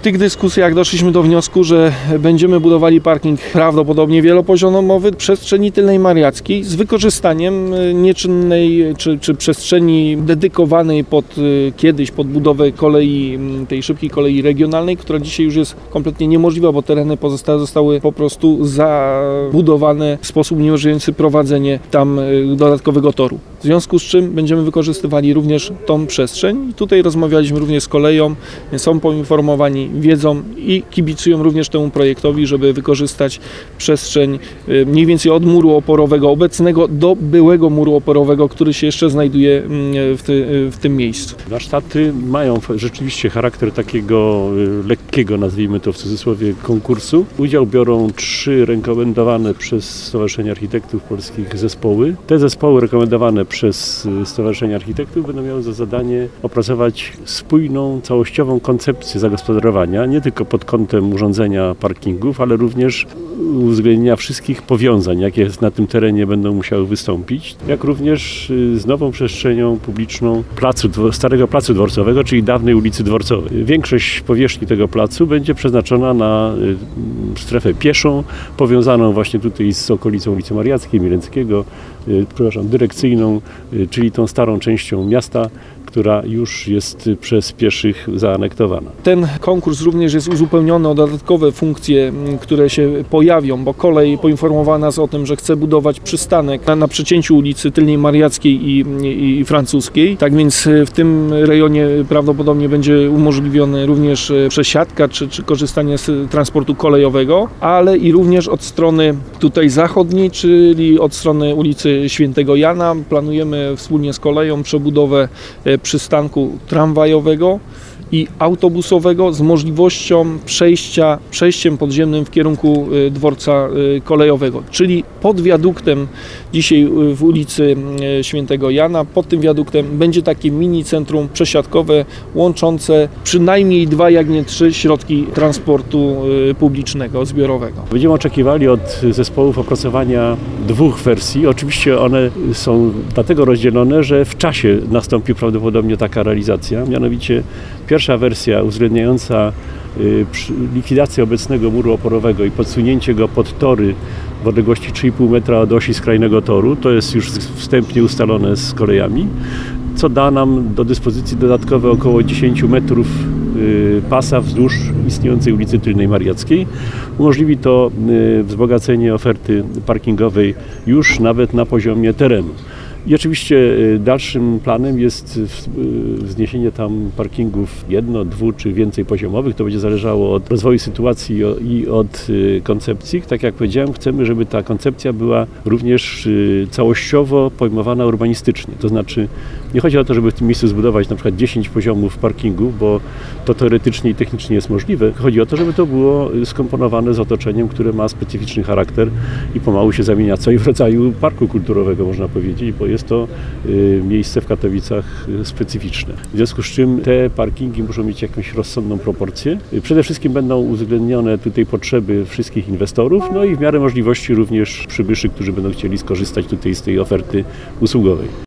tych dyskusjach doszliśmy do wniosku, że będziemy budowali parking prawdopodobnie wielopoziomowy w przestrzeni tylnej Mariackiej z wykorzystaniem nieczynnej czy przestrzeni dedykowanej kiedyś pod budowę kolei, tej szybkiej kolei regionalnej, która dzisiaj już jest kompletnie niemożliwa, bo tereny pozostałe zostały po prostu zabudowane w sposób uniemożliwiający prowadzenie tam dodatkowego toru. W związku z czym będziemy wykorzystywali również tą przestrzeń. I tutaj rozmawialiśmy również z koleją, są poinformowani, wiedzą i kibicują również temu projektowi, żeby wykorzystać przestrzeń mniej więcej od muru oporowego obecnego do byłego muru oporowego, który się jeszcze znajduje w tym miejscu. Warsztaty mają rzeczywiście charakter takiego lekkiego, nazwijmy to w cudzysłowie, konkursu. Udział biorą 3 rekomendowane przez Stowarzyszenie Architektów Polskich zespoły. Te zespoły rekomendowane przez Stowarzyszenie Architektów będą miały za zadanie opracować spójną, całościową koncepcję zagospodarowania, nie tylko pod kątem urządzenia parkingów, ale również uwzględnienia wszystkich powiązań, jakie na tym terenie będą musiały wystąpić, jak również z nową przestrzenią publiczną starego placu dworcowego, czyli dawnej ulicy Dworcowej. Większość powierzchni tego placu będzie przeznaczona na strefę pieszą, powiązaną właśnie tutaj z okolicą ulicy Mariackiej, Milenckiego, dyrekcyjną, czyli tą starą częścią miasta, która już jest przez pieszych zaanektowana. Ten konkurs również jest uzupełniony o dodatkowe funkcje, które się pojawią, bo kolej poinformowała nas o tym, że chce budować przystanek na przecięciu ulicy Tylnej Mariackiej i Francuskiej. Tak więc w tym rejonie prawdopodobnie będzie umożliwione również przesiadka czy korzystanie z transportu kolejowego, ale i również od strony tutaj zachodniej, czyli od strony ulicy Świętego Jana. Planujemy wspólnie z koleją przebudowę przystanku tramwajowego i autobusowego z możliwością przejściem podziemnym w kierunku dworca kolejowego, czyli pod wiaduktem dzisiaj w ulicy Świętego Jana, pod tym wiaduktem będzie takie mini centrum przesiadkowe łączące przynajmniej 2, jak nie 3 środki transportu publicznego, zbiorowego. Będziemy oczekiwali od zespołów opracowania 2 wersji. Oczywiście one są dlatego rozdzielone, że w czasie nastąpi prawdopodobnie taka realizacja, mianowicie pierwsza wersja uwzględniająca likwidację obecnego muru oporowego i podsunięcie go pod tory w odległości 3,5 metra od osi skrajnego toru, to jest już wstępnie ustalone z kolejami, co da nam do dyspozycji dodatkowe około 10 metrów pasa wzdłuż istniejącej ulicy Tylnej Mariackiej. Umożliwi to wzbogacenie oferty parkingowej już nawet na poziomie terenu. I oczywiście dalszym planem jest wzniesienie tam parkingów 1-, 2- czy więcej poziomowych. To będzie zależało od rozwoju sytuacji i od koncepcji. Tak jak powiedziałem, chcemy, żeby ta koncepcja była również całościowo pojmowana urbanistycznie. To znaczy nie chodzi o to, żeby w tym miejscu zbudować na przykład 10 poziomów parkingów, bo to teoretycznie i technicznie jest możliwe. Chodzi o to, żeby to było skomponowane z otoczeniem, które ma specyficzny charakter i pomału się zamienia coś w rodzaju parku kulturowego, można powiedzieć, bo jest to miejsce w Katowicach specyficzne. W związku z czym te parkingi muszą mieć jakąś rozsądną proporcję. Przede wszystkim będą uwzględnione tutaj potrzeby wszystkich inwestorów, no i w miarę możliwości również przybyszy, którzy będą chcieli skorzystać tutaj z tej oferty usługowej.